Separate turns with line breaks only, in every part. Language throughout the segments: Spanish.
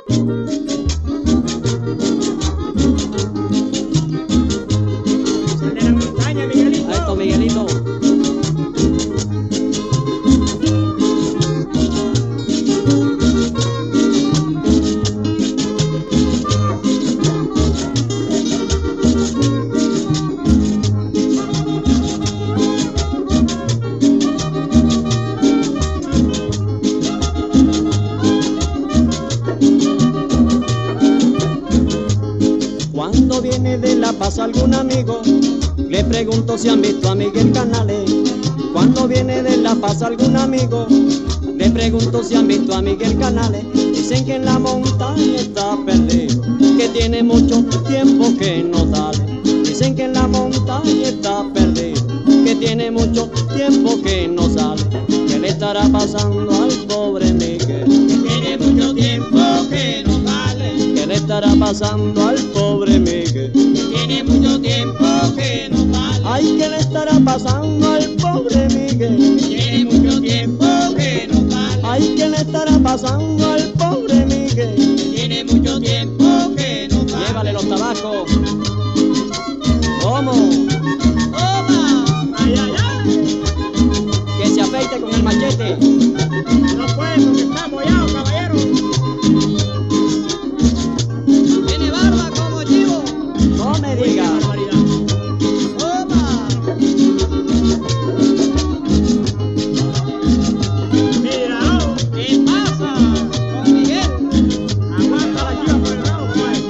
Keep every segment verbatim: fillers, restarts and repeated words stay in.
Sal de la montaña, Miguelito.
A esto, Miguelito. Cuando viene de La Paz algún amigo, le pregunto si han visto a Miguel Canales. Cuando viene de La Paz algún amigo, le pregunto si han visto a Miguel Canales. Dicen que en la montaña está perdido, que tiene mucho tiempo que no sale. Dicen que en la montaña está perdido, que tiene mucho tiempo que no sale. ¿Qué le estará pasando al pobre Miguel?
Que tiene mucho tiempo que no sale.
¿Qué le estará pasando al pobre Miguel?
Que tiene mucho tiempo que no sale.
Ay, ¿qué le estará pasando al pobre Miguel?
Que tiene mucho tiempo que no sale.
Ay, ¿qué le estará pasando al pobre Miguel?
Que tiene mucho tiempo que no sale.
Llévale los tabacos. ¿Cómo?
¡Toma! ¡Ay, ay, ay!
Que se afeite con el machete.
No puede porque está mollado, caballero.
Tiene barba como chivo. No me
Uy, qué
diga.
barbaridad.
Toma.
Mira, oh,
¿Qué pasa con Miguel?
aguanta la chiva por el rabo,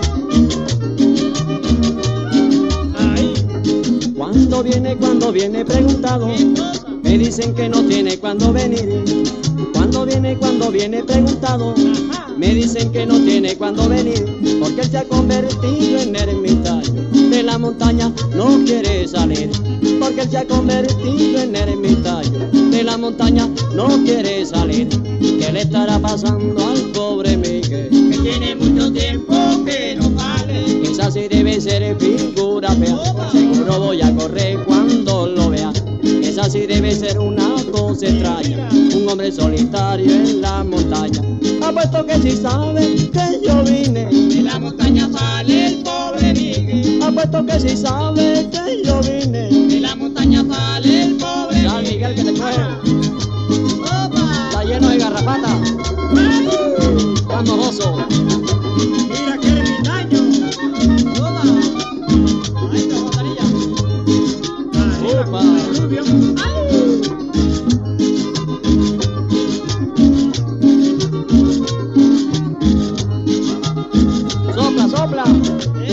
compadre. Ahí.
Cuando viene, cuando viene preguntado, me dicen que no tiene cuando venir. Cuando viene, cuando viene preguntado,
Ajá.
me dicen que no tiene cuando venir, porque él se ha convertido en ermitaño. De la montaña no quiere salir, porque él se ha convertido en ermitaño. De la montaña no quiere salir. ¿Qué le estará pasando al pobre Miguel?
Que tiene mucho tiempo que no sale.
Esa sí debe ser figura fea. Seguro voy a correr cuando lo vea. Esa sí debe ser una cosa extraña. Un hombre solitario en la montaña. Apuesto que si sabe que yo vine.
De la montaña sale el pobre Miguel.
Apuesto que si sabe que yo vine.
De la montaña sale el pobre
Sal, Miguel, que te coge.
¡Toma!
Está lleno de garrapata. Está mojoso.
Mira qué ermitaño.
Toma. Ahí está, Fontanilla.
Arriba,
Opa.
con el rubio.
Sopla, sopla.